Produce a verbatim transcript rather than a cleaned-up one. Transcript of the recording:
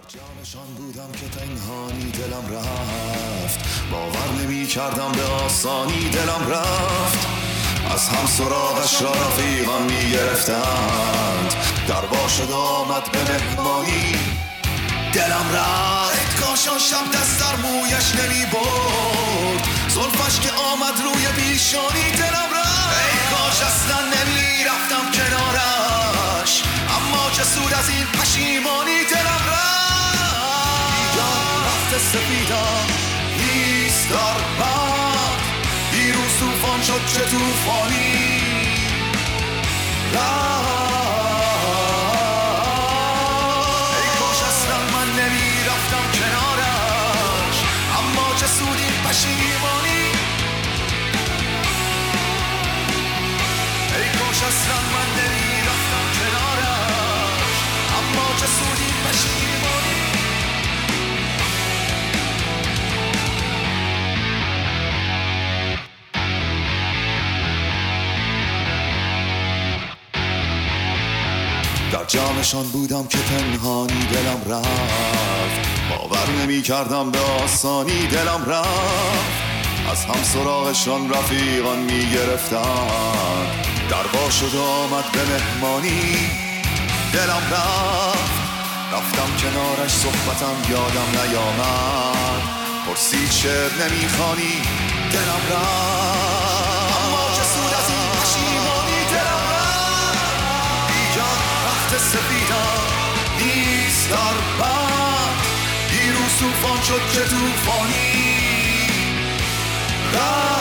جانشان بودم که پنهانی دلم رفت، باور نمی کردم به آسانی دلم رفت. از هم سراغش را رفیقان می گرفتند، در باشد آمد به مهمانی دلم رفت. کاش آن شب دست در مویش نمی برد، زلفش که آمد روی پیشانی دلم رفت. ای کاش اصلا نمی رفتم کنارش، اما چه سود از این پشیمانی دلم رفت. سپیدم نیست در بند، دیروز توفان شد چه توفانی رفت. ای کاش اصلا من نمی رفتم کنارش، اما چه سودی پشیمانی. ای کاش اصلا من نمی رفتم کنارش، اما چه سودی پشیمانی. در جامشان بودم که پنهانی دلم رفت، باور نمی کردم به آسانی دلم رفت. از هم سراغشان رفیقان می گرفتن، در با شد آمد به مهمانی دلم رفت. رفتم کنارش صحبتم یادم نیامد، پرسید شعر نمی خوانی دلم رفت. اما چه سود از این پشیمانی دلم رفت. بیجان وقت سپیدم نیست در بند، دیروز توفان شد چه توفانی رفت.